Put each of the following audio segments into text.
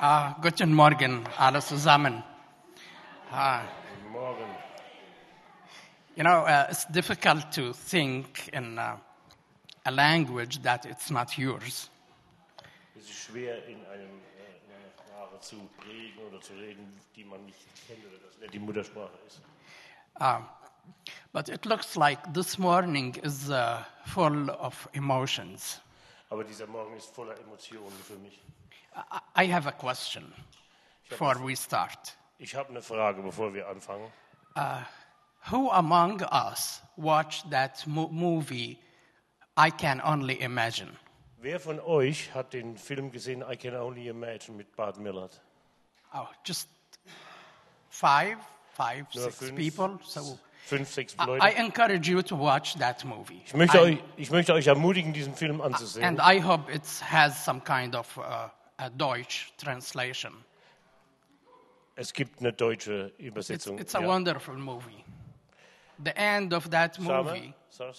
Guten Morgen, alle zusammen. Guten Morgen. You know, it's difficult to think in a language that it's not yours. Es ist schwer, in einer Sprache zu reden oder zu reden, die man nicht kennt oder das nicht die Muttersprache ist. But it looks like this morning is full of emotions. Aber dieser Morgen ist voller Emotionen für mich. I have a question before we start. Ich habe eine Frage, bevor wir anfangen. Who among us watched that movie, I Can Only Imagine? Wer von euch hat den Film gesehen, I Can Only Imagine mit Bart Millard? Oh, just five, Nur six people. So 5, 6 I Leute. encourage you to watch that movie. Ich möchte euch ermutigen, diesen Film anzusehen. And I hope it has some kind of a Deutsch translation. Es gibt eine deutsche Übersetzung. It's a wonderful movie. The end of that movie. Sorry.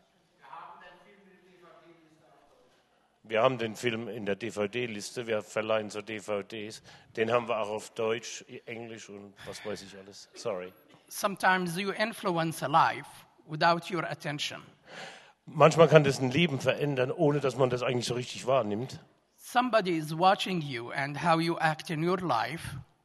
Sorry. Wir haben den Film in der DVD-Liste, wir verleihen so DVDs. Den haben wir auch auf Deutsch, Englisch und was weiß ich alles. Sorry. Sometimes you influence a life without your attention. Manchmal kann das ein Leben verändern, ohne dass man das eigentlich so richtig wahrnimmt. Somebody is watching you and how you act in your life.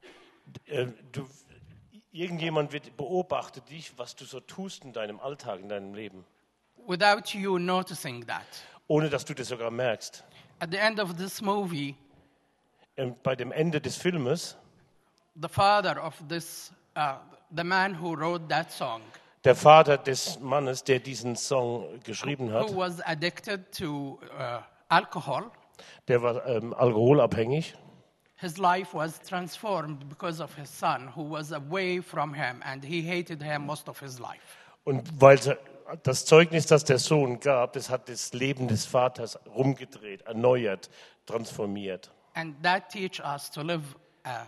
Irgendjemand beobachtet dich, was du so tust in deinem Alltag, in deinem Leben. Without you noticing that. Ohne dass du das sogar merkst. At the end of this movie, Bei dem Ende des Filmes, the father of this, the man who wrote that song, der Vater des Mannes, der diesen Song geschrieben hat, who was addicted to alcohol, der war alkoholabhängig. his life was transformed because of his son, who was away from him, and he hated him most of his life. Und weil das Zeugnis, das der Sohn gab, das hat das Leben des Vaters rumgedreht, erneuert, transformiert. And that teach us to live a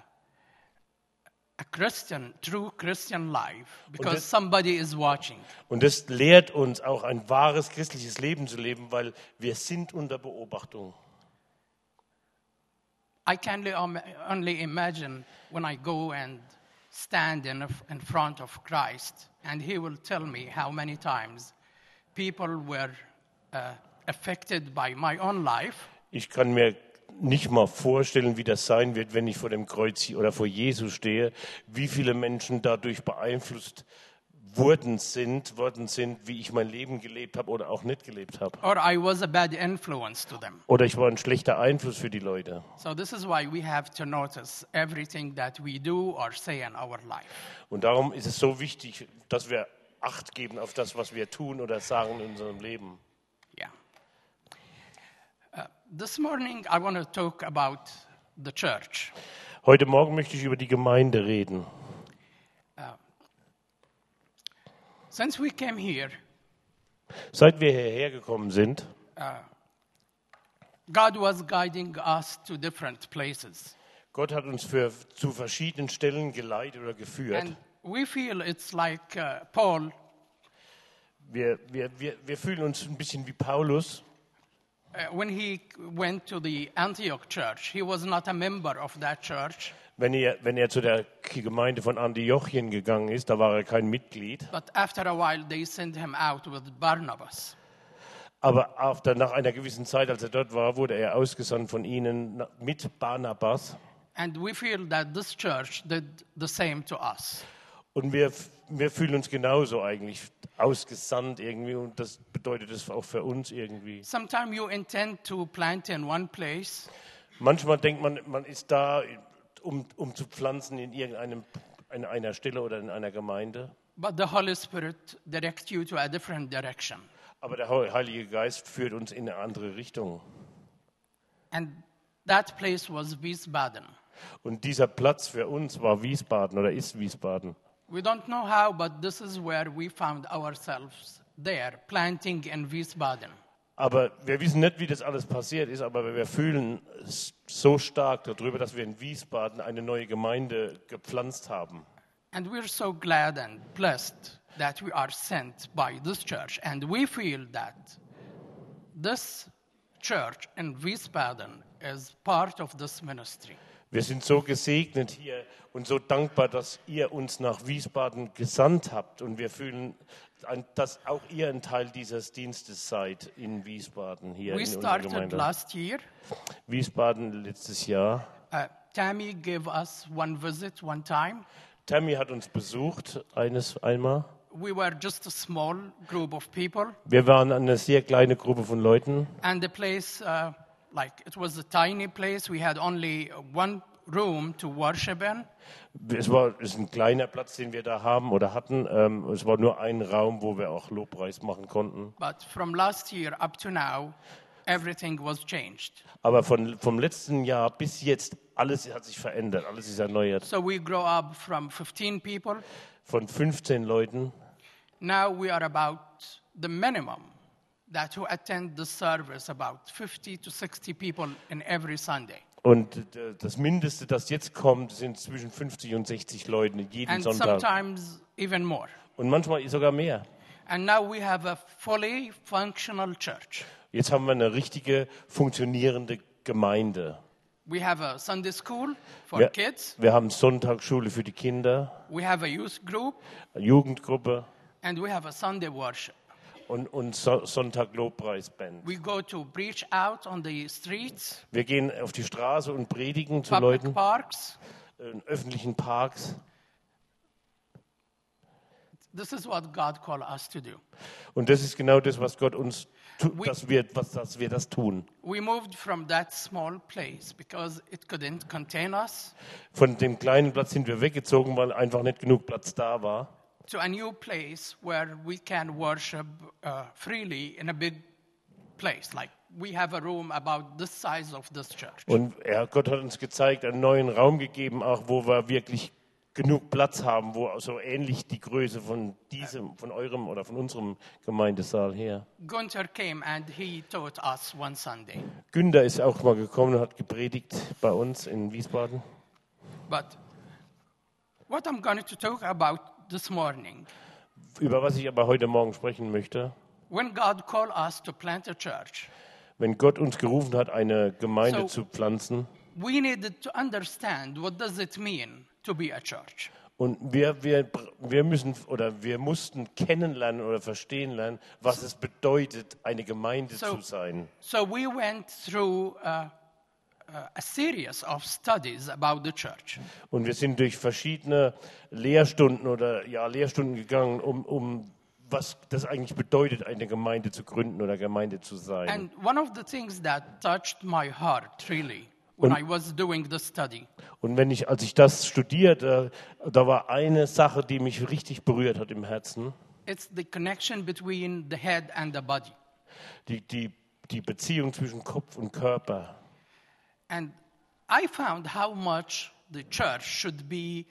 true Christian life, because somebody is watching. Und das lehrt uns auch ein wahres christliches Leben zu leben, weil wir sind unter Beobachtung. I can only imagine when I go and stand in front of Christ, and he will tell me how many times people were affected by my own life. Ich kann mir nicht mal vorstellen, wie das sein wird, wenn ich vor dem Kreuz oder vor Jesus stehe, wie viele Menschen dadurch beeinflusst worden sind, wie ich mein Leben gelebt habe oder auch nicht gelebt habe. Or I was a bad influence to them. Oder ich war ein schlechter Einfluss für die Leute. So this is why we have to notice everything that we do or say in our life. Und darum ist es so wichtig, dass wir Acht geben auf das, was wir tun oder sagen in unserem Leben. Yeah. This morning I want to talk about the church. Heute Morgen möchte ich über die Gemeinde reden. Since we came here, Seit wir hierher gekommen sind, God was guiding us to different places. Gott hat uns zu verschiedenen Stellen geleitet oder geführt. And we feel it's like Paul, Wir fühlen uns ein bisschen wie Paulus. when he went to the Antioch church, he was not a member of that church, Wenn er zu der Gemeinde von Antiochien gegangen ist, da war er kein Mitglied. but after a while they sent him out with Barnabas. Aber nach einer gewissen Zeit, als er dort war, wurde er ausgesandt von ihnen mit Barnabas. And we feel that this church did the same to us. Und wir fühlen uns genauso eigentlich ausgesandt irgendwie. Und das bedeutet es auch für uns irgendwie. Sometimes you intend to plant in one place, Manchmal denkt man ist da, um zu pflanzen in einer Stelle oder in einer Gemeinde. but the Holy Spirit directs you to a different direction. Aber der Heilige Geist führt uns in eine andere Richtung. And that place was Wiesbaden. Und dieser Platz für uns war Wiesbaden oder ist Wiesbaden. We don't know how, but this is where we found ourselves there, planting in Wiesbaden. Aber wir wissen nicht, wie das alles passiert ist, aber wir fühlen so stark darüber, dass wir in Wiesbaden eine neue Gemeinde gepflanzt haben. And we're so glad and blessed that we are sent by this church. And we feel that this church in Wiesbaden is part of this ministry. Wir sind so gesegnet hier und so dankbar, dass ihr uns nach Wiesbaden gesandt habt. Und wir fühlen, dass auch ihr ein Teil dieses Dienstes seid in Wiesbaden, hier We in unserer started Gemeinde. last year. Wiesbaden letztes Jahr. Tammy gave us one visit one time. Tammy hat uns besucht einmal. We were just a small group of people, Wir waren eine sehr kleine Gruppe von Leuten. and the place, it was a tiny place. We had only one room to worship in. Es ist ein kleiner Platz, den wir da haben oder hatten. Es war nur ein Raum, wo wir auch Lobpreis machen konnten. But from last year up to now, everything was changed. Aber vom letzten Jahr bis jetzt, alles hat sich verändert, alles ist erneuert. So we grow up from 15 people. Von 15 Leuten, Now we are about the minimum that who attend the service, about 50 to 60 people in every Sunday. und das Mindeste, das jetzt kommt, sind zwischen 50 und 60 Leuten jeden And Sonntag. sometimes even more. Und manchmal sogar mehr. And now we have a fully functional church. Jetzt haben wir eine richtige, funktionierende Gemeinde. We have a Sunday school for Wir, kids. wir haben Sonntagsschule für die Kinder, We have a youth group. Jugendgruppe And we have a Sunday worship. und Sonntag-Lobpreisband. We go to preach out on the streets, Wir gehen auf die Straße und predigen zu public Leuten parks. in öffentlichen Parks. This is what God called us to do. Und das ist genau das, was Gott uns We- dass wir das tun. We moved from that small place because it couldn't contain us Von dem kleinen Platz sind wir weggezogen, weil einfach nicht genug Platz da war. to a new place where we can worship freely in a big place. Like we have a room about the size of this church. Und Gott hat uns gezeigt, einen neuen Raum gegeben, auch wo wir wirklich genug Platz haben, wo so ähnlich die Größe von eurem oder von unserem Gemeindesaal her. Gunther came and he taught us one Sunday. Günther ist auch mal gekommen und hat gepredigt bei uns in Wiesbaden. But what I'm going to talk about this morning, Über was ich aber heute Morgen sprechen möchte, when God called us to plant a church, wenn Gott uns gerufen hat, eine Gemeinde So- zu pflanzen, we needed to understand what does it mean to be a church. und wir müssen oder wir mussten kennenlernen oder verstehen lernen, was es bedeutet, eine Gemeinde So- zu sein. So we went through a series of studies about the church. Und wir sind durch verschiedene Lehrstunden Lehrstunden gegangen, um was das eigentlich bedeutet, eine Gemeinde zu gründen oder Gemeinde zu sein. And one of the things that touched my heart really when I was doing the study Und als ich das studierte, da war eine Sache, die mich richtig berührt hat im Herzen, it's the connection between the head and the body. die Beziehung zwischen Kopf und Körper. And I found how much the church should be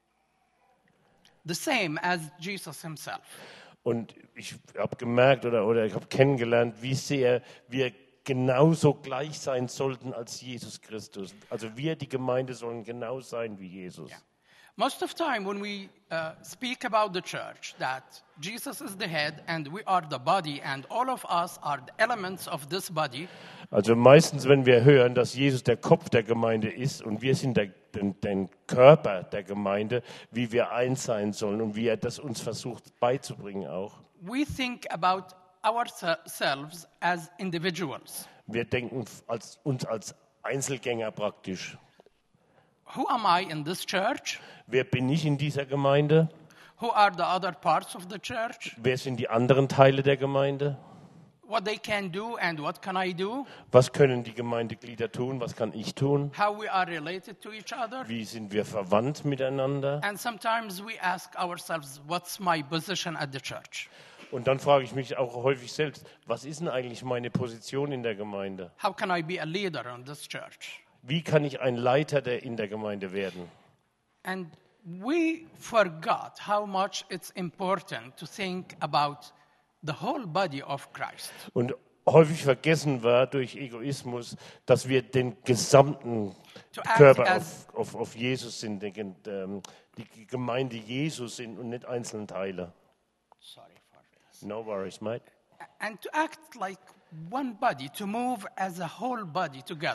the same as Jesus himself. Und ich habe gemerkt oder ich habe kennengelernt, wie sehr wir genauso gleich sein sollten als Jesus Christus. Also wir, die Gemeinde, sollen genau sein wie Jesus. Most of the time when we speak about the church, that Jesus is the head and we are the body and all of us are the elements of this body, Also meistens, wenn wir hören, dass Jesus der Kopf der Gemeinde ist und wir sind der Körper der Gemeinde, wie wir eins sein sollen und wie er das uns versucht beizubringen auch. we think about ourselves as individuals. Wir denken uns als Einzelgänger praktisch. Who am I in this church? Wer bin ich in dieser Gemeinde? Who are the other parts of the church? Wer sind die anderen Teile der Gemeinde? What they can do and what can I do? Was können die Gemeindeglieder tun? Was kann ich tun? How we are related to each other? Wie sind wir verwandt miteinander? And sometimes we ask ourselves, what's my position at the church? Und dann frage ich mich auch häufig selbst, was ist denn eigentlich meine Position in der Gemeinde? How can I be a leader in this church? Wie kann ich ein Leiter in der Gemeinde werden? And we forgot how much it's important to think about the whole body of Christ. Und häufig vergessen wir durch Egoismus, dass wir den gesamten To act Körper as- auf Jesus sind, die Gemeinde Jesus sind und nicht einzelne Teile. Sorry for this. No worries, mate. And to act like one body, to move as a whole body together.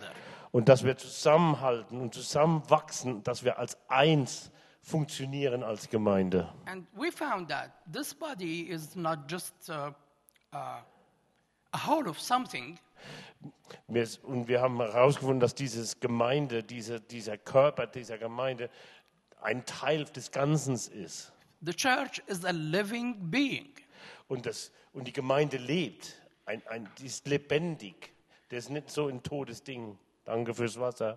Und dass wir zusammenhalten und zusammenwachsen, dass wir als eins funktionieren als Gemeinde. And we found that this body is not just a whole of something, Und wir haben herausgefunden, dass dieses Gemeinde, dieser Körper dieser Gemeinde ein Teil des Ganzen ist. the church is a living being. Und die Gemeinde lebt, die ist lebendig. Der ist nicht so ein totes Ding. Danke fürs Wasser.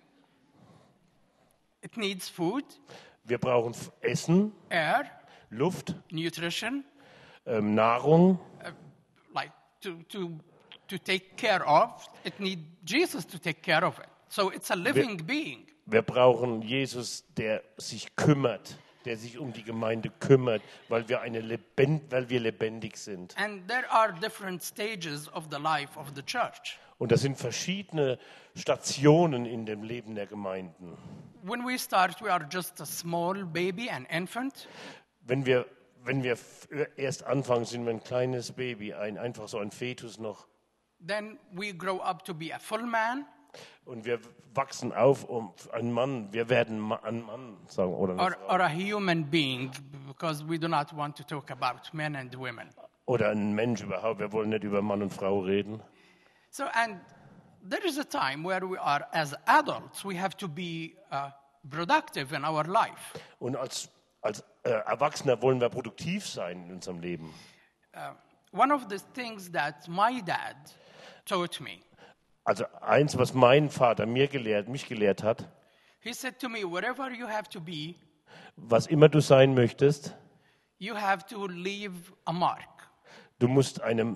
It needs food, Wir brauchen Essen, air, Luft, nutrition, Nahrung. like to take care of. It needs Jesus to take care of it. So it's a living being. Wir brauchen Jesus, der sich kümmert, der sich um die Gemeinde kümmert, weil wir lebendig sind. And there are different stages of the life of the church. Und das sind verschiedene Stationen in dem Leben der Gemeinden. When we start, we are just a small baby, an infant. Wenn wir erst anfangen, sind wir ein kleines Baby, einfach so ein Fetus noch. Then we grow up to be a full man. Und wir wachsen auf um ein Mann. Wir werden ein Mann sagen oder eine Frau. Or a human being, because we do not want to talk about men and women. Oder ein Mensch überhaupt. Wir wollen nicht über Mann und Frau reden. So, and there is a time where we are, as adults, we have to be productive in our life. Und als Erwachsener wollen wir produktiv sein in unserem Leben. One of the things that my dad taught me, Also eins, was mein Vater mich gelehrt hat, he said to me, wherever you have to be, was immer du sein möchtest, you have to leave a mark. du musst eine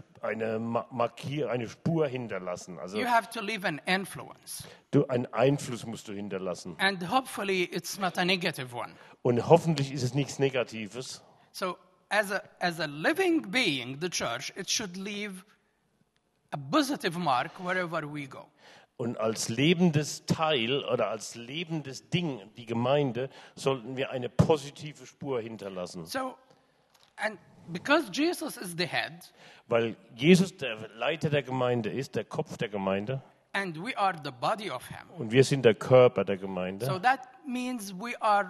Spur hinterlassen. Also You have to leave an influence. einen Einfluss musst du hinterlassen. And hopefully it's not a negative one. Und hoffentlich ist es nichts Negatives. So as a living being, the church, it should leave a positive mark wherever we go. Und als lebendes Teil oder als lebendes Ding, die Gemeinde, sollten wir eine positive Spur hinterlassen. So, and because Jesus is the head, Weil Jesus der Leiter der Gemeinde ist, der Kopf der Gemeinde, and we are the body of him. und wir sind der Körper der So Gemeinde. that means we are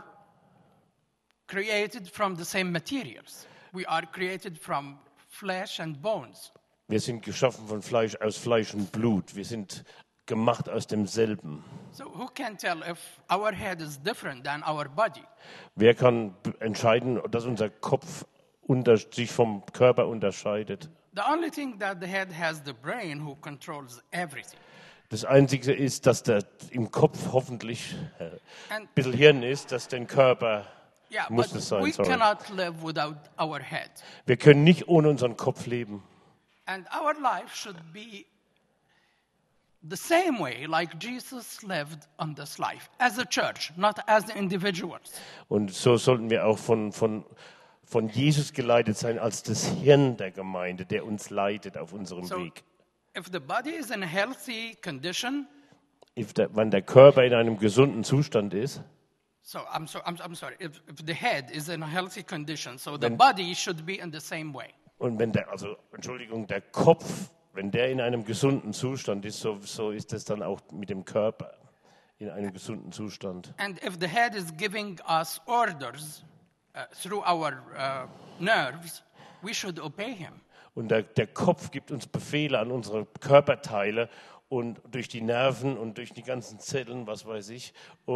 created from the same materials. We are created from flesh and bones. Wir sind geschaffen aus Fleisch und Blut. Wir sind gemacht aus demselben. So who can tell if our head is different than our body? Wer kann entscheiden, dass unser Kopf sich vom Körper unterscheidet? The only thing that the head has the brain who controls everything. Das Einzige ist, dass im Kopf hoffentlich ein And bisschen Hirn ist, dass den Körper yeah, muss but es sein. we Sorry. cannot live without our head. Wir können nicht ohne unseren Kopf leben. And our life should be the same way like Jesus lived on this life, as a church, not as individuals. Und so sollten wir auch von Jesus geleitet sein als das Hirn der Gemeinde, der uns leitet auf unserem So Weg. if the body is in a healthy condition, Wenn der Körper in einem gesunden Zustand ist, so I'm sorry, if the head is in a healthy condition, so the body should be in the same way. und wenn der Kopf, wenn der in einem gesunden Zustand ist, so ist es dann auch mit dem Körper in einem gesunden Zustand. And if the head is giving us orders through our nerves, we should obey him. Und der Kopf gibt uns Befehle an unsere Körperteile und durch die Nerven und durch die ganzen Zellen, was weiß ich.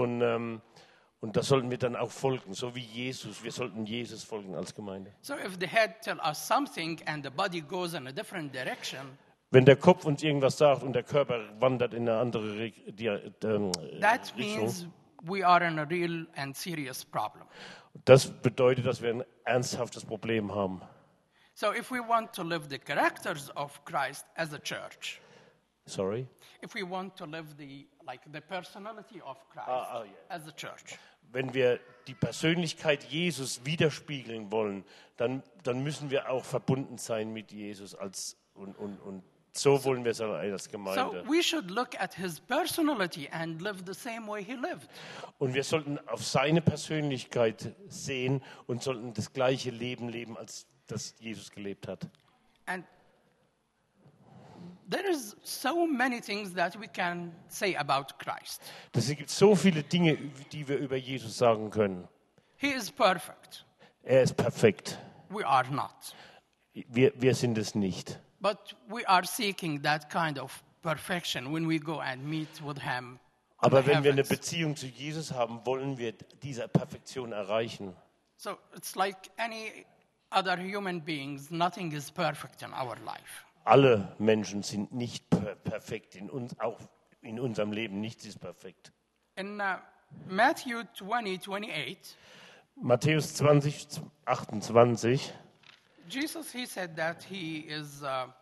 Und das sollten wir dann auch folgen, so wie Jesus. Wir sollten Jesus folgen als Gemeinde. So if the head tells us something and the body goes in a different direction, Wenn der Kopf uns irgendwas sagt und der Körper wandert in eine andere that Richtung, means we are in a real and serious problem. das bedeutet, dass wir ein ernsthaftes Problem haben. So if we want to live the characters of Christ as a church, Sorry? if we want to live the personality of Christ yeah. as a church, Wenn wir die Persönlichkeit Jesus widerspiegeln wollen, dann müssen wir auch verbunden sein mit Jesus und so wollen wir es als so Gemeinde. we should look at his personality and live the same way he lived. Und wir sollten auf seine Persönlichkeit sehen und sollten das gleiche Leben leben, als das Jesus gelebt hat. And there is so many things that we can say about Christ. Es gibt so viele Dinge, die wir über Jesus sagen können. He is perfect. Er ist perfekt. We are not. Wir sind es nicht. But we are seeking that kind of perfection when we go and meet with him. Aber wenn wir eine Beziehung zu Jesus haben, wollen wir diese Perfektion erreichen. So it's like any other human beings, nothing is perfect in our life. Alle Menschen sind nicht perfekt, auch in unserem Leben, nichts ist perfekt. In Matthew 20:28, Matthäus 20:28, Jesus, he said that he is a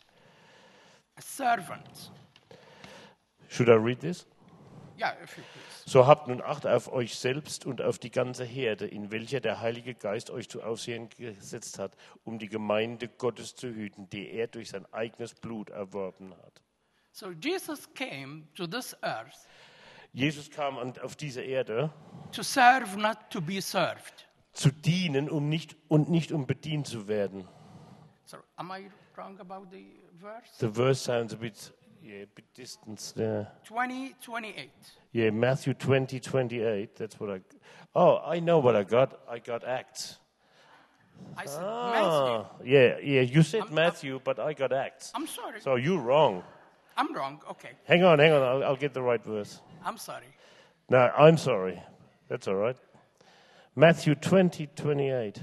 servant. Should I read this? Yeah, if you please. So habt nun Acht auf euch selbst und auf die ganze Herde, in welcher der Heilige Geist euch zu Aufsehern gesetzt hat, um die Gemeinde Gottes zu hüten, die er durch sein eigenes Blut erworben hat. So Jesus came to this earth Jesus kam auf diese Erde, to serve, not to be served. zu dienen, nicht um bedient zu werden. So am I wrong about the verse? The verse sounds a bit distant there. 20:28. Yeah, Matthew 20:28. That's what I. Oh, I know what I got. I got Acts. I said Matthew. Yeah. You said Matthew, but I got Acts. I'm sorry. So you're wrong. I'm wrong. Okay. Hang on. I'll get the right verse. I'm sorry. No, I'm sorry. That's all right. Matthew 20:28.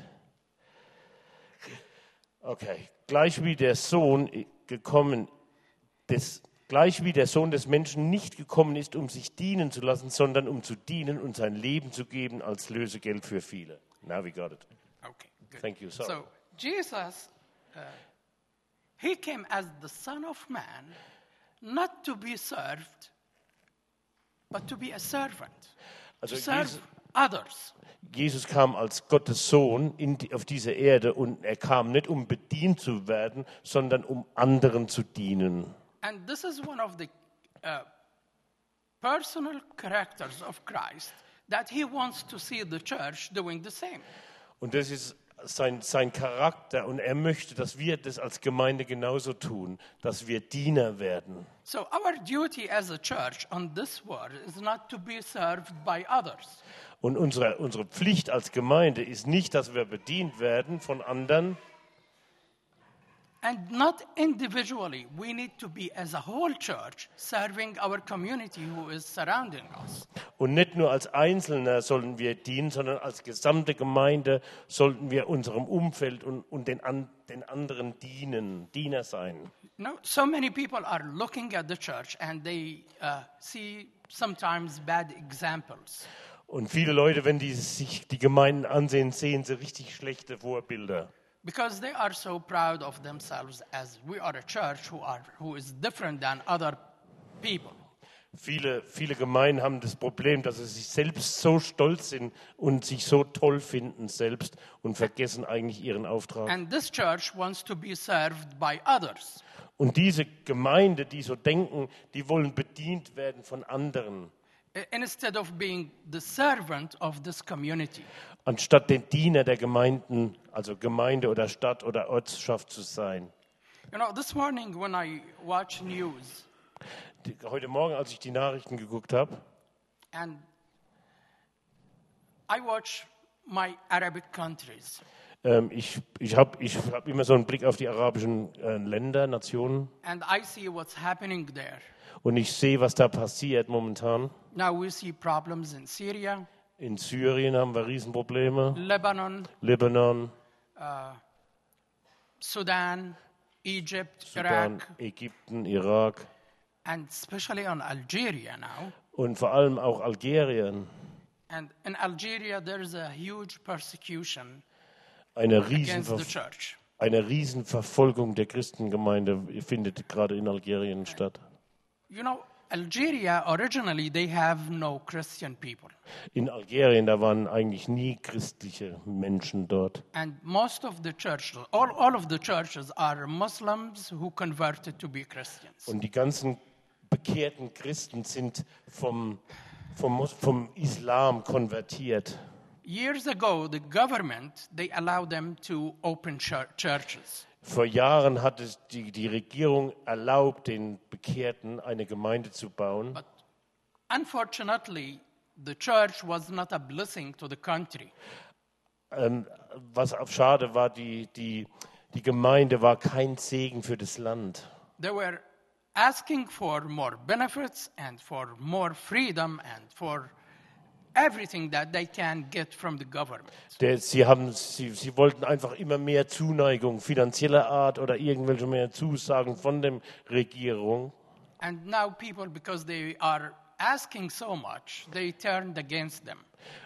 Okay. Gleich wie der Sohn des Menschen nicht gekommen ist, um sich dienen zu lassen, sondern um zu dienen und sein Leben zu geben als Lösegeld für viele. Now we got it. Okay. Good. Thank you. Sorry. So Jesus, he came as the Son of Man, not to be served, but to be a servant, Also to serve others. Jesus kam als Gottes Sohn auf diese Erde und er kam nicht, um bedient zu werden, sondern um anderen zu dienen. And this is one of the personal characters of Christ, that he wants to see the church doing the same. Und das ist sein Charakter und er möchte, dass wir das als Gemeinde genauso tun, dass wir Diener werden. So our duty as a church on this world is not to be served by others. Und unsere Pflicht als Gemeinde ist nicht, dass wir bedient werden von anderen. And not individually. We need to be as a whole church serving our community who is surrounding us. Und nicht nur als Einzelner sollen wir dienen, sondern als gesamte Gemeinde sollten wir unserem Umfeld und den anderen Diener sein. So many people are looking at the church and they see sometimes bad examples. Und viele Leute, wenn die sich die Gemeinden ansehen, sehen sie richtig schlechte Vorbilder. Because they are so proud of themselves as we are a church who is different than other people. Viele Gemeinden haben das Problem, dass sie sich selbst so stolz sind und sich so toll finden selbst und vergessen eigentlich ihren Auftrag. And this church wants to be served by others. Und diese Gemeinde, die so denken, die wollen bedient werden von anderen. Instead of being the servant of this community. Anstatt den Diener der Gemeinden, also Gemeinde oder Stadt oder Ortschaft zu sein. This morning when I watch news, Heute Morgen, als ich die Nachrichten geguckt habe, and I watch my Arabic countries, ich hab immer so einen Blick auf die arabischen Länder, Nationen, and I see what's happening there. und ich sehe, was da passiert momentan. Now we see problems in Syria, In Syrien haben wir Riesenprobleme, Lebanon, Libanon, Sudan, Egypt, Sudan, Iraq, Ägypten, Irak and especially on Algeria now. und vor allem auch Algerien. And in Algeria there is a huge persecution Eine against the church. Riesenverfolgung der Christengemeinde findet gerade in Algerien statt. Algeria, originally, they have no Christian people. In Algerien, da waren eigentlich nie christliche Menschen dort. And most of the churches, all of the churches are Muslims who converted to be Christians. Und die ganzen bekehrten Christen sind vom Islam konvertiert. Years ago, the government, they allowed them to open churches. Vor Jahren hat es die Regierung erlaubt, den Bekehrten eine Gemeinde zu bauen. But unfortunately, the church was not a blessing to the country. Was auch schade war, die Gemeinde war kein Segen für das Land. They were asking for more benefits and for more freedom and for everything that they can get from the government. Sie wollten einfach immer mehr Zuneigung finanzieller Art oder irgendwelche mehr Zusagen von der Regierung. And now people, because they are asking so much, they turned against them.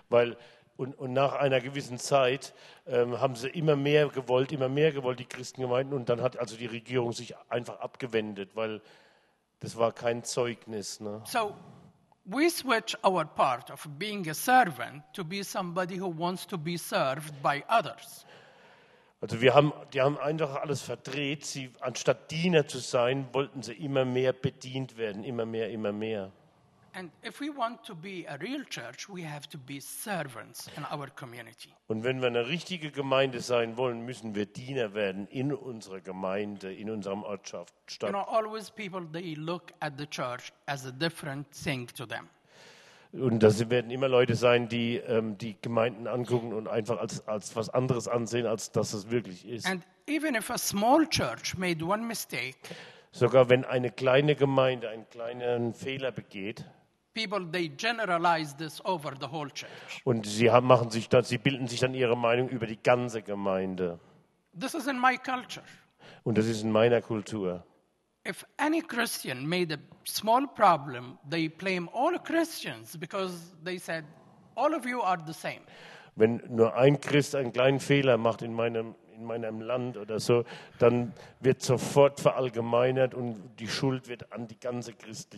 Und nach einer gewissen Zeit haben sie immer mehr gewollt, die Christengemeinden. Und dann hat also die Regierung sich einfach abgewendet, weil das war kein Zeugnis. Ne? So we switch our part of being a servant to be somebody who wants to be served by others. Also die haben einfach alles verdreht. Anstatt Diener zu sein, wollten sie immer mehr bedient werden, immer mehr. And if we want to be a real church, we have to be servants in our community. Und wenn wir eine richtige Gemeinde sein wollen, müssen wir Diener werden in unserer Gemeinde, in unserem Ortschaft, You know, always people, they look at the church as a different thing to them. Und das werden immer Leute sein, die die Gemeinden angucken und einfach als was anderes ansehen, als dass es wirklich ist. And even if a small church made one mistake, Sogar wenn eine kleine Gemeinde einen kleinen Fehler begeht, people, they generalize this over the whole church. und sie bilden sich dann ihre Meinung über die ganze Gemeinde. This is in my culture. Und das ist in meiner Kultur. If any Christian made a small problem, they blame all Christians because they said, all of you are the same. Wenn nur ein Christ einen kleinen Fehler macht in meinem Land oder so, dann wird sofort verallgemeinert und die Schuld wird an die ganze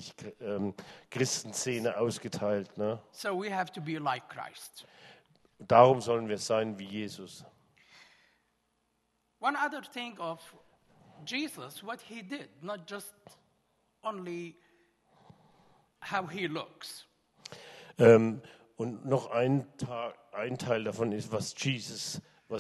Christenszene ausgeteilt. Ne? So we have to be like Christ. Darum sollen wir sein wie Jesus. One other thing of Jesus, what he did, not just only how he looks. Und noch ein Teil davon ist, was Jesus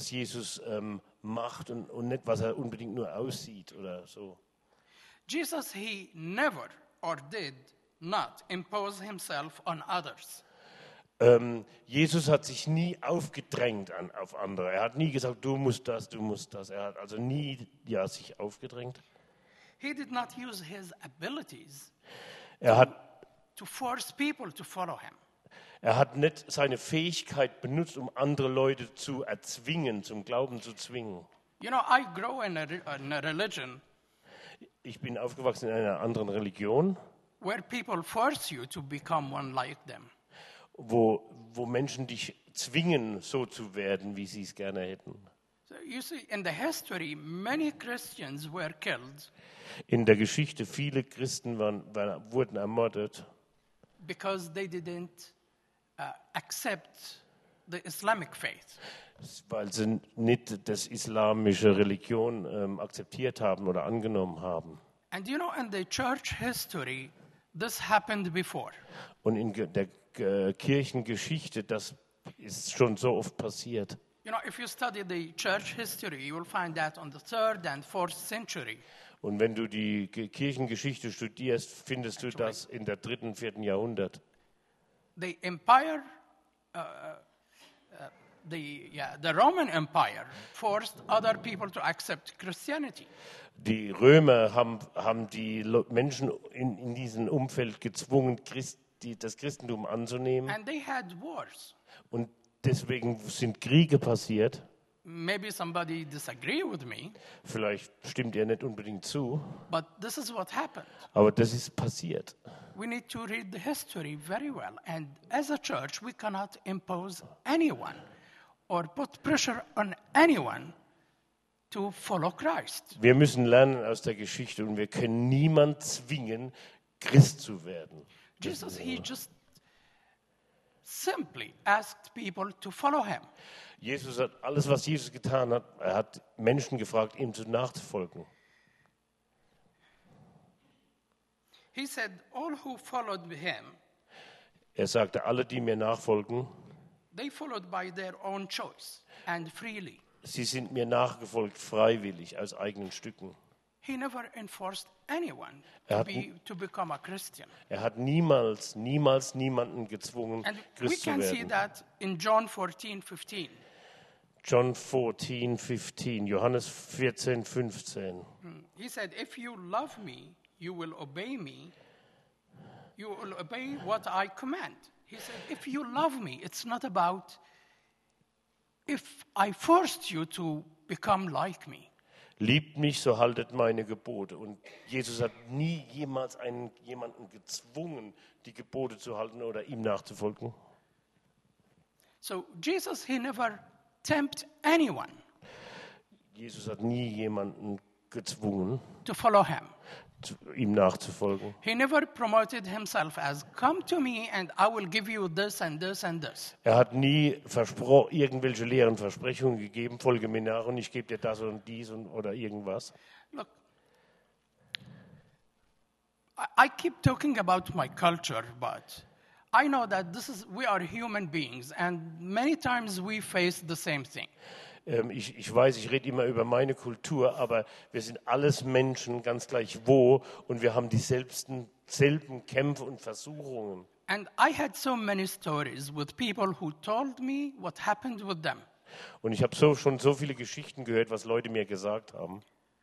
macht und nicht, was er unbedingt nur aussieht oder so. Jesus, he never or did not impose himself on others. Jesus hat sich nie aufgedrängt auf andere. Er hat nie gesagt, du musst das, du musst das. Er hat also nie sich aufgedrängt. He did not use his abilities Er hat to force people to follow him. Er hat nicht seine Fähigkeit benutzt, um andere Leute zu erzwingen, zum Glauben zu zwingen. You know, I grow in a religion Ich bin aufgewachsen in einer anderen Religion, where people force you to become one like them. wo Menschen dich zwingen, so zu werden, wie sie es gerne hätten. So you see, in the history, many Christians were killed In der Geschichte, viele Christen wurden ermordet, because they didn't accept the Islamic faith. weil sie nicht das islamische Religion akzeptiert haben oder angenommen haben. And you know, in the church history, this happened before. Und in der Kirchengeschichte, das ist schon so oft passiert. You know, if you study the church history, you will find that on the 3rd and 4th century, Und wenn du die Kirchengeschichte studierst, findest du das in der 3. und 4. Jahrhundert. the empire, the Roman Empire forced other people to accept Christianity. Die Römer haben die Menschen in diesem Umfeld gezwungen, das Christentum anzunehmen. And they had wars. Und deswegen sind Kriege passiert. Maybe somebody disagree with me, Vielleicht stimmt ihr nicht unbedingt zu, but this is what happened. aber das ist passiert. We need to read the history very well. And as a church, we cannot impose anyone or put pressure on anyone to follow Christ. Wir müssen lernen aus der Geschichte und wir können niemand zwingen, Christ zu werden. Jesus, he just simply asked people to follow him. Jesus hat alles, was Jesus getan hat, er hat Menschen gefragt, ihm nachzufolgen. He said, all who followed him, Er sagte, alle, die mir nachfolgen, they followed by their own choice and freely. Sie sind mir nachgefolgt freiwillig aus eigenen Stücken. He never enforced anyone Er to, hat- to become a Christian. Er hat niemals niemanden gezwungen, And we Christ zu can see werden. that in John 14:15. John 14:15, Johannes 14:15. He said, if you love me, you will obey me. You will obey what I command. He said, if you love me, it's not about if I forced you to become like me. Liebt mich, so haltet meine Gebote. Und Jesus hat nie jemals jemanden gezwungen, die Gebote zu halten oder ihm nachzufolgen. So Jesus, he never tempt anyone Jesus hat nie jemanden gezwungen, to follow him. ihm nachzufolgen. He never promoted himself as, come to me and I will give you this and this and this. Er hat nie irgendwelche leeren Versprechungen gegeben, folge mir nach und ich gebe dir das und dies oder irgendwas. Look, I keep talking about my culture, but I know that we are human beings and many times we face the same thing. Ich weiß, ich rede immer über meine Kultur, aber wir sind alles Menschen, ganz gleich wo, und wir haben dieselben Kämpfe und Versuchungen. And I had so many stories with people who told me what happened with them. Und ich habe schon so viele Geschichten gehört, was Leute mir gesagt haben.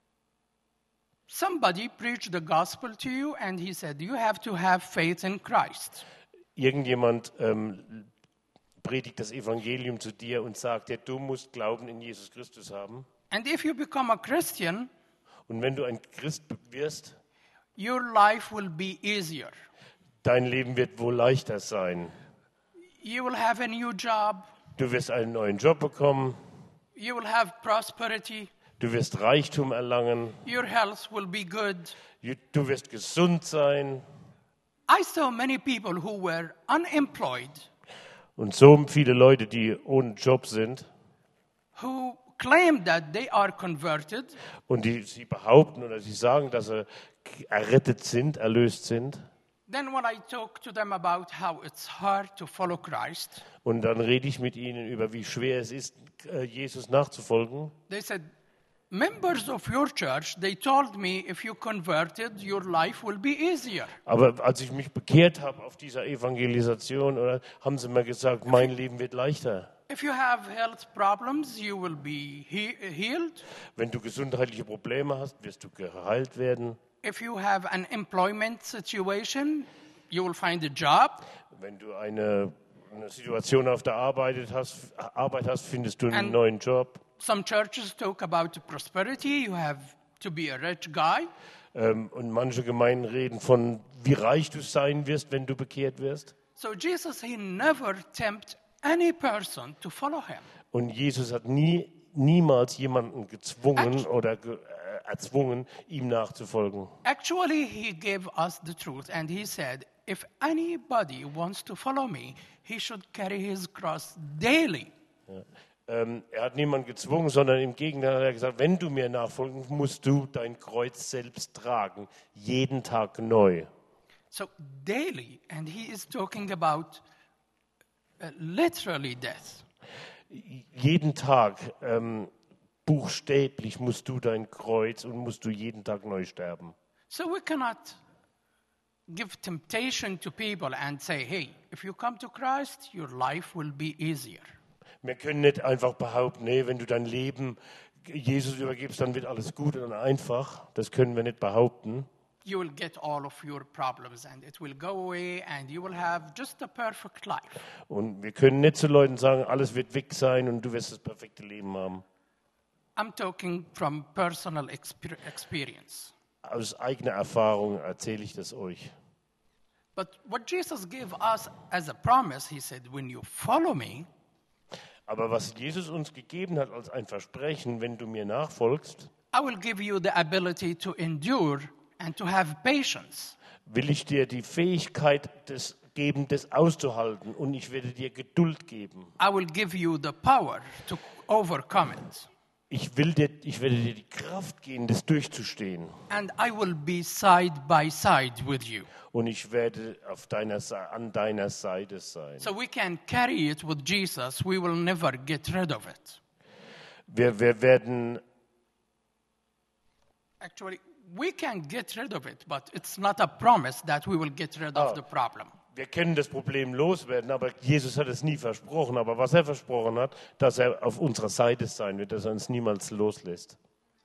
Somebody preached the gospel to you and he said, you have to have faith in Christ. Irgendjemand predigt das Evangelium zu dir und sagt dir, du musst Glauben in Jesus Christus haben. And if you become a Christian, Und wenn du ein Christ wirst, your life will be easier. dein Leben wird wohl leichter sein. You will have a new job. Du wirst einen neuen Job bekommen, You will have prosperity. du wirst Reichtum erlangen, Your health will be good. du wirst gesund sein. I saw many people who were unemployed, Und so viele Leute, die ohne Job sind who claimed that they are converted, und sie behaupten oder sie sagen, dass sie errettet sind, erlöst sind. then when I talk to them about how it's hard to follow Christ, Und dann rede ich mit ihnen über, wie schwer es ist, Jesus nachzufolgen. they said, members of your church, they told me if you converted, your life will be easier. Aber als ich mich bekehrt habe auf dieser Evangelisation, oder, haben sie mir gesagt, mein Leben wird leichter. If you have health problems, you will be healed. Wenn du gesundheitliche Probleme hast, wirst du geheilt werden. If you have an employment situation, you will find a job. Wenn du eine Situation auf der Arbeit hast, findest du einen And- neuen Job. Some churches talk about prosperity. You have to be a rich guy. Und manche Gemeinden reden von, wie reich du sein wirst, wenn du bekehrt wirst. So Jesus, he never tempt any person to follow him. Und Jesus hat niemals jemanden gezwungen oder erzwungen, ihm nachzufolgen. Actually, he gave us the truth and he said, if anybody wants to follow me, he should carry his cross daily. Er hat niemanden gezwungen, sondern im Gegenteil hat er gesagt, wenn du mir nachfolgen, musst du dein Kreuz selbst tragen, jeden Tag neu. So daily, and he is talking about literally death. Jeden Tag, buchstäblich musst du dein Kreuz und musst du jeden Tag neu sterben. So we cannot give temptation to people and say, hey, if you come to Christ, your life will be easier. Wir können nicht einfach behaupten, nee, wenn du dein Leben Jesus übergibst, dann wird alles gut und einfach. Das können wir nicht behaupten. You will get all of your problems and it will go away and you will have just a perfect life. Und wir können nicht zu Leuten sagen, alles wird weg sein und du wirst das perfekte Leben haben. I'm talking from personal experience. Aus eigener Erfahrung erzähle ich das euch. But what Jesus gave us as a promise, he said, when you follow me, Aber was Jesus uns gegeben hat als ein Versprechen, wenn du mir nachfolgst, I will give you the ability to endure and to have patience. will ich dir die Fähigkeit geben, das auszuhalten, und ich werde dir Geduld geben. I will give you the power to overcome it. Ich werde dir die Kraft geben, das durchzustehen. And I will be side by side with you. Und ich werde an deiner Seite sein. So we can carry it with Jesus. We will never get rid of it. Wir werden, Actually, we can get rid of it, but it's not a promise that we will get rid of the problem. wir können das Problem loswerden, aber Jesus hat es nie versprochen. Aber was er versprochen hat, dass er auf unserer Seite sein wird, dass er uns niemals loslässt.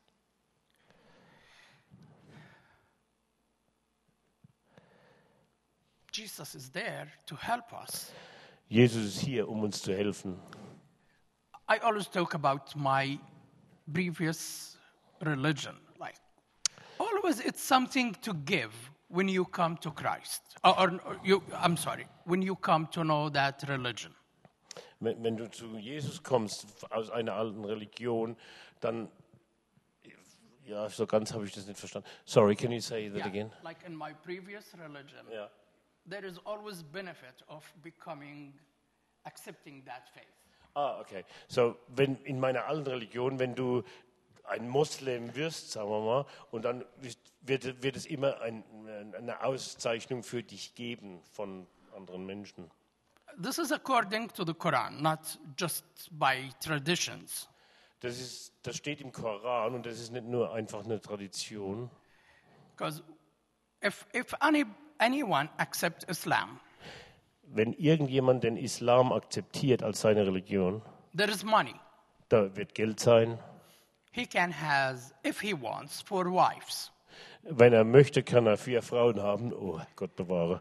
Jesus is there to help us. Jesus ist hier, um uns zu helfen. I always talk about my previous religion. Like, always it's something to give when you come to Christ. When you come to know that religion. Wenn du zu Jesus kommst aus einer alten Religion, dann, ja, so ganz habe ich das nicht verstanden. Sorry, can you say that again? Like in my previous religion, there is always benefit of accepting that faith. Okay. So, in meiner alten Religion, wenn du ein Moslem wirst, sagen wir mal, und dann wird es immer eine Auszeichnung für dich geben von anderen Menschen. This is according to the Quran, not just by traditions. Das steht im Koran und das ist nicht nur einfach eine Tradition. Because if anyone accepts Islam, wenn irgendjemand den Islam akzeptiert als seine Religion, there is money. Da wird Geld sein. He can has, if he wants, 4 wives. Wenn er möchte, kann er 4 Frauen haben. Oh, Gott bewahre.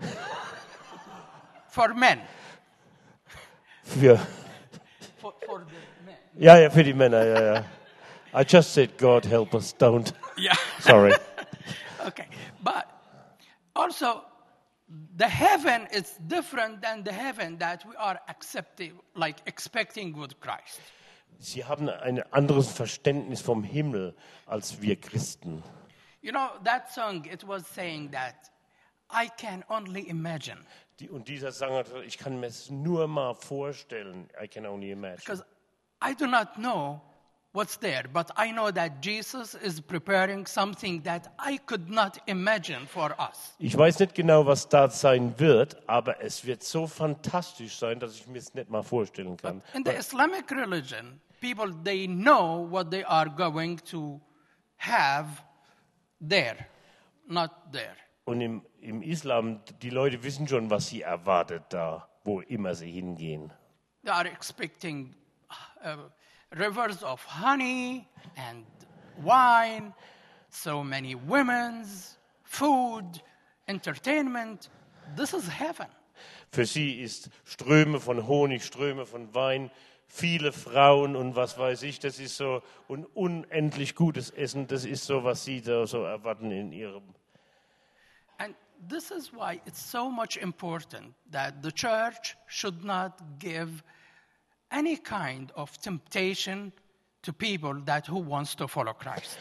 For men. For the men. Ja, für die Männer, ja. I just said, God help us, don't. Yeah. Sorry. Okay, but also the heaven is different than the heaven that we are expecting with Christ. Sie haben ein anderes Verständnis vom Himmel als wir Christen. You know, that song, it was saying that I can only imagine. Und dieser Sänger hat gesagt, ich kann mir es nur mal vorstellen. I can only imagine. Because I do not know what's there, but I know that Jesus is preparing something that I could not imagine for us. Ich weiß nicht genau, was da sein wird, aber es wird so fantastisch sein, dass ich mir es nicht mal vorstellen kann. In the Islamic religion, people, they know what they are going to have there, not there. Und im Islam, die Leute wissen schon, was sie erwartet da, wo immer sie hingehen. They are expecting rivers of honey and wine, so many women's, food, entertainment. This is heaven. Für sie ist Ströme von Honig, Ströme von Wein, viele Frauen und was weiß ich, das ist so und unendlich gutes Essen, das ist so, was sie da so erwarten in ihrem. And this is why it's so much important that the church should not give any kind of temptation to people who wants to follow Christ.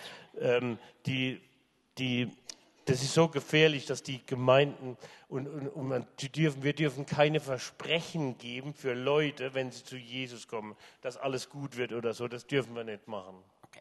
Das ist so gefährlich, dass die Gemeinden wir dürfen keine Versprechen geben für Leute, wenn sie zu Jesus kommen, dass alles gut wird oder so. Das dürfen wir nicht machen. Okay.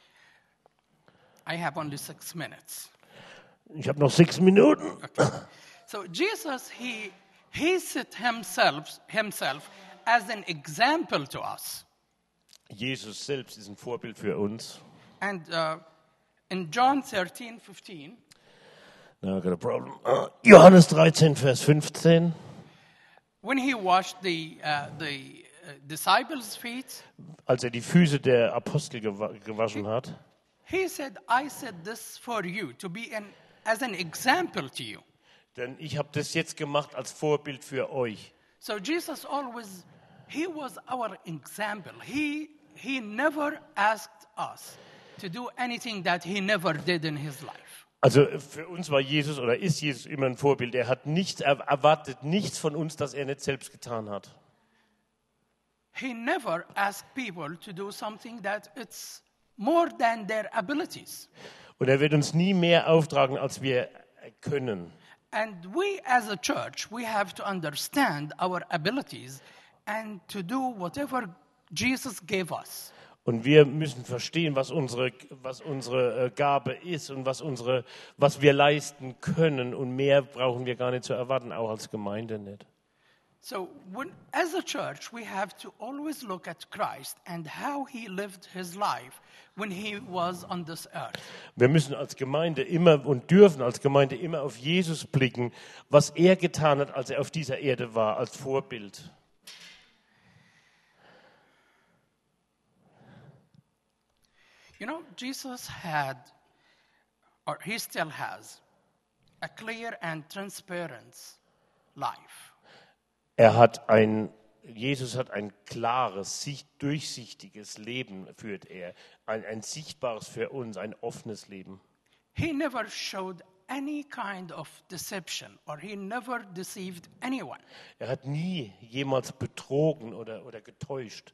I have only 6 minutes. Ich habe noch 6 Minuten. Okay. So Jesus, he set himself as an example to us. Jesus selbst ist ein Vorbild für uns. And in John 13:15. No, I got a problem. Johannes 13, Vers 15. When he washed the disciples' feet, als die Füße der Apostel gewaschen hat, he said, I said this for you, to be as an example to you. Denn ich habe das jetzt gemacht als Vorbild für euch. So Jesus always, he was our example. He never asked us to do anything that he never did in his life. Also für uns war Jesus oder ist Jesus immer ein Vorbild. Er erwartet nichts von uns, das er nicht selbst getan hat. He never asked people to do something that it's more than their abilities. Und er wird uns nie mehr auftragen, als wir können. And we as a church, we have to understand our abilities and to do whatever Jesus gave us. Und wir müssen verstehen, was unsere Gabe ist und was wir leisten können. Und mehr brauchen wir gar nicht zu erwarten, auch als Gemeinde nicht. So as a church, we have to always look at Christ and how he lived his life when he was on this earth. Wir müssen als Gemeinde immer und dürfen als Gemeinde immer auf Jesus blicken, was er getan hat, als er auf dieser Erde war, als Vorbild. You know, Jesus had, or he still has, a clear and transparent life. Jesus hat ein klares, durchsichtiges Leben, führt er. Ein sichtbares für uns, ein offenes Leben. He never showed any kind of deception, or he never deceived anyone. Er hat nie jemals betrogen oder getäuscht.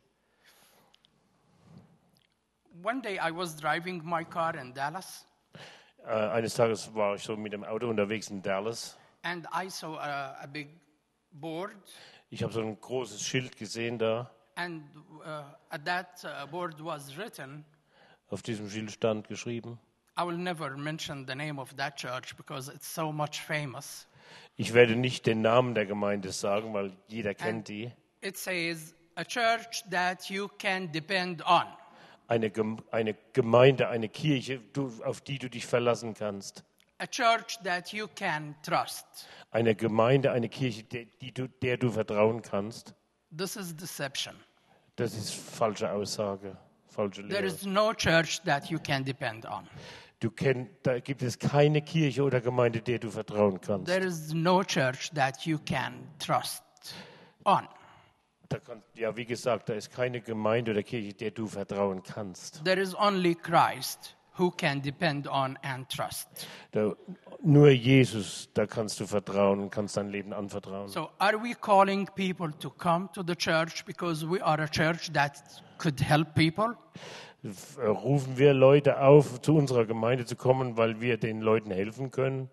One day I was driving my car in Dallas, Eines Tages war ich so mit dem Auto unterwegs in Dallas. and I saw a big board, Ich habe so ein großes Schild gesehen da. and at that board was written, Auf diesem Schild stand geschrieben. I will never mention the name of that church because it's so much famous. Ich werde nicht den Namen der Gemeinde sagen, weil jeder kennt die. It says, a church that you can depend on. Eine Gemeinde, eine Kirche, auf die du dich verlassen kannst. A church that you can trust. Eine Gemeinde, eine Kirche, der du vertrauen kannst. This is deception. Das ist falsche Aussage, falsche There Lehre. is no church that you can depend on. Da gibt es keine Kirche oder Gemeinde, der du vertrauen kannst. There is no church that you can trust on. Wie gesagt, da ist keine Gemeinde oder Kirche, der du vertrauen kannst. There is only Christ who can depend on and trust. Nur Jesus, da kannst du vertrauen und kannst dein Leben anvertrauen. So are we calling people to come to the church because we are a church that could help people? Rufen wir Leute auf, zu unserer Gemeinde zu kommen, weil wir den Leuten helfen können?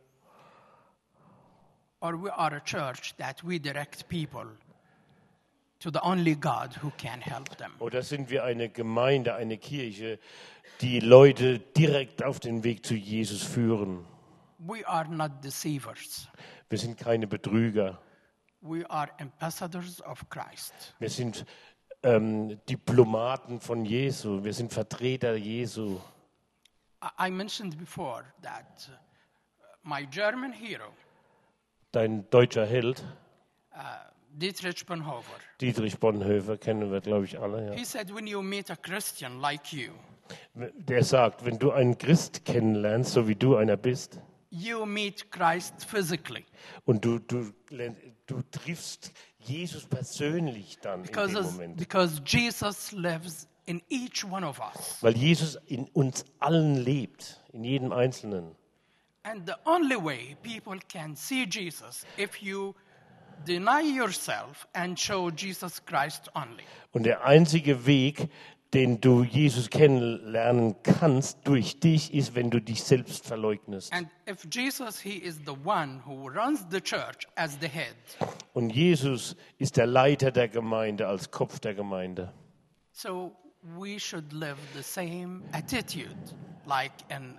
Or we are a church that we direct people to the only God who can help them? Oder sind wir eine Gemeinde, eine Kirche, die Leute direkt auf den Weg zu Jesus führen? We are not deceivers. Wir sind keine Betrüger. We are ambassadors of Christ. Wir sind Diplomaten von Jesu. Wir sind Vertreter Jesu. I mentioned before that my German hero, Dein deutscher Held, Dietrich Bonhoeffer, Dietrich Bonhoeffer, kennen wir, glaube ich, alle. Ja. he said, when you meet a Christian like you, Der sagt, wenn du einen Christ kennenlernst, so wie du einer bist, you meet Christ physically. und du triffst Jesus persönlich dann in dem Moment. Because Jesus lives in each one of us. Weil Jesus in uns allen lebt, in jedem Einzelnen. And the only way people can see Jesus if you deny yourself and show Jesus Christ only. Und der einzige Weg, den du Jesus kennenlernen kannst durch dich, ist, wenn du dich selbst verleugnest. And if Jesus, he is the one who runs the church as the head. Und Jesus ist der Leiter der Gemeinde, als Kopf der Gemeinde. So we should live the same attitude, like in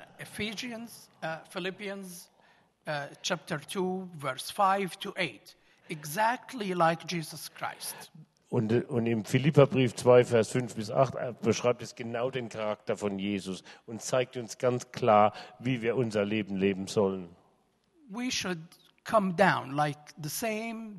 Philippians chapter 2, verse 5 to 8, exactly like Jesus Christ. Und im Philipperbrief 2, Vers 5 bis 8 beschreibt es genau den Charakter von Jesus und zeigt uns ganz klar, wie wir unser Leben leben sollen. We should come down like the same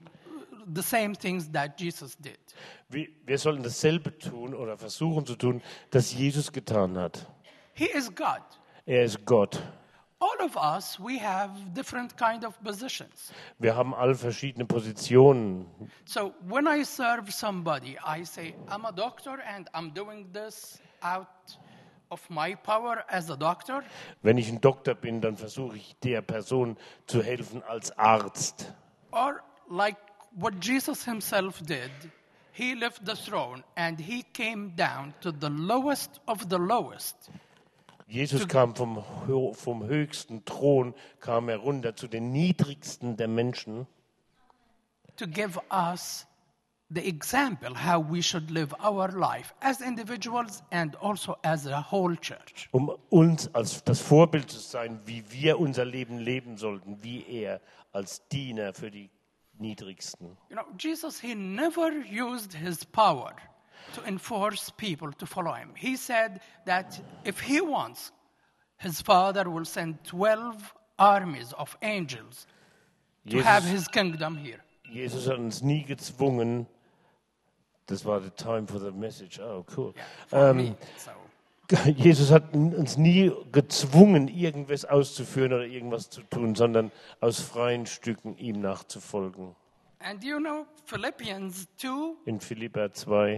things that Jesus did. Wir sollen dasselbe tun oder versuchen zu tun, das Jesus getan hat. He is God. Er ist Gott. All of us, we have different kind of positions. Wir haben alle verschiedene Positionen. So when I serve somebody, I say, I'm a doctor and I'm doing this out of my power as a doctor. Wenn ich ein Doktor bin, dann versuche ich der Person zu helfen als Arzt. Or like what Jesus himself did, he left the throne and he came down to the lowest of the lowest. Jesus kam vom höchsten Thron, kam er runter zu den niedrigsten der Menschen, to give us the example how we should live our life as individuals and also as a whole church. um uns als das Vorbild zu sein, wie wir unser Leben leben sollten, wie er als Diener für die Niedrigsten. You know, Jesus, he never used his power to enforce people to follow him. He said that if he wants, his Father will send 12 armies of angels to have his kingdom here. Jesus hat uns nie gezwungen. Das war the time for the message. Oh, cool. Yeah, for me, so. Jesus hat uns nie gezwungen, irgendwas auszuführen oder irgendwas zu tun, sondern aus freien Stücken ihm nachzufolgen. And you know, Philippians 2, In Philipper 2,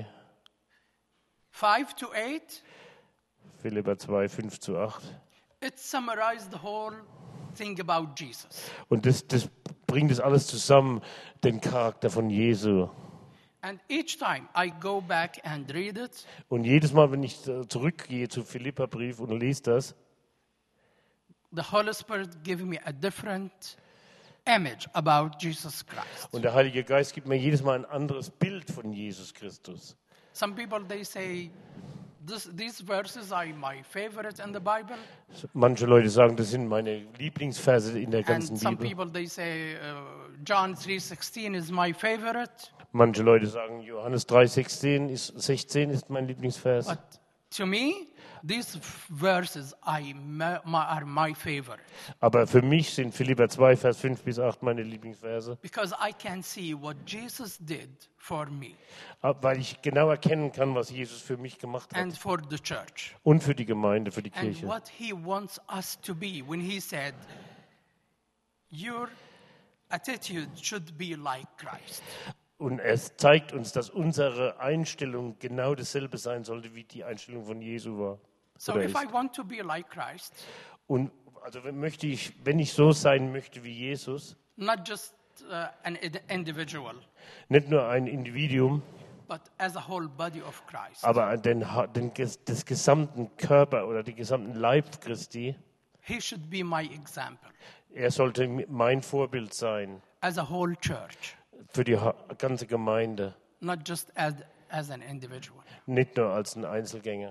5 to 8, Philipper 2, 5 zu 8. it summarized the whole thing about Jesus. Und das bringt es alles zusammen, den Charakter von Jesu. And each time I go back and read it, Und jedes Mal, wenn ich zurückgehe zu Philipperbrief und lese das, the Holy Spirit gives me a different image about Jesus Christ. und der Heilige Geist gibt mir jedes Mal ein anderes Bild von Jesus Christus. Some people, they say, these verses are my favorite in the Bible. Manche Leute sagen, das sind meine Lieblingsverse in der ganzen And some Bibel. people, they say, John 3:16 is my favorite. Manche Leute sagen, Johannes 3,16 ist mein Lieblingsvers. But to me, these verses are my favorite. Aber für mich sind Philipper 2, Vers 5 bis 8 meine Lieblingsverse. Because I can see what Jesus did for me Weil ich genau erkennen kann, was Jesus für mich gemacht and hat. for the church. Und für die Gemeinde, für die And Kirche. what he wants us to be when he said, your attitude should be like Christ. Und es zeigt uns, dass unsere Einstellung genau dasselbe sein sollte, wie die Einstellung von Jesu war. So Oder if ist. I want to be like Christ, Und also wenn ich so sein möchte wie Jesus, not just an individual, nicht nur ein Individuum, but as a whole body of Christ, aber des gesamten Körper oder den gesamten Leib Christi, he should be my example er sollte mein Vorbild sein as a whole church, für die ganze Gemeinde, not just as an individual. nicht nur als ein Einzelgänger.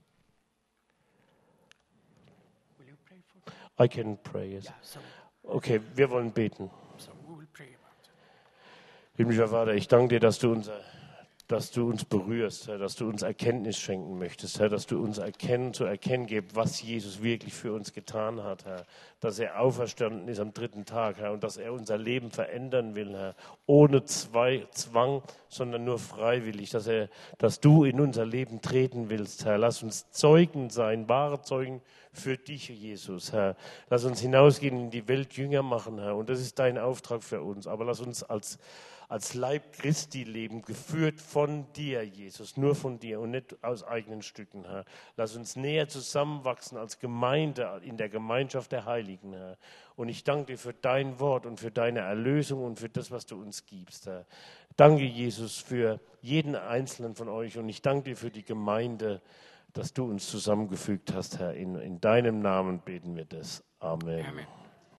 Will you pray for? I can pray, yes. Yeah, Okay, wir wollen beten. so we will pray about it. Himmlischer Vater, ich danke dir, dass du uns berührst, Herr, dass du uns Erkenntnis schenken möchtest, Herr, dass du uns zu erkennen gibst, was Jesus wirklich für uns getan hat, Herr, dass er auferstanden ist am 3. Tag, Herr, und dass er unser Leben verändern will, Herr, ohne Zwang, sondern nur freiwillig, dass du in unser Leben treten willst, Herr. Lass uns Zeugen sein, wahre Zeugen für dich, Jesus, Herr. Lass uns hinausgehen in die Welt, Jünger machen, Herr, und das ist dein Auftrag für uns, aber lass uns als Leib Christi leben, geführt von dir, Jesus, nur von dir und nicht aus eigenen Stücken, Herr. Lass uns näher zusammenwachsen als Gemeinde in der Gemeinschaft der Heiligen, Herr. Und ich danke dir für dein Wort und für deine Erlösung und für das, was du uns gibst, Herr. Danke, Jesus, für jeden Einzelnen von euch und ich danke dir für die Gemeinde, dass du uns zusammengefügt hast, Herr. In deinem Namen beten wir das. Amen. Amen.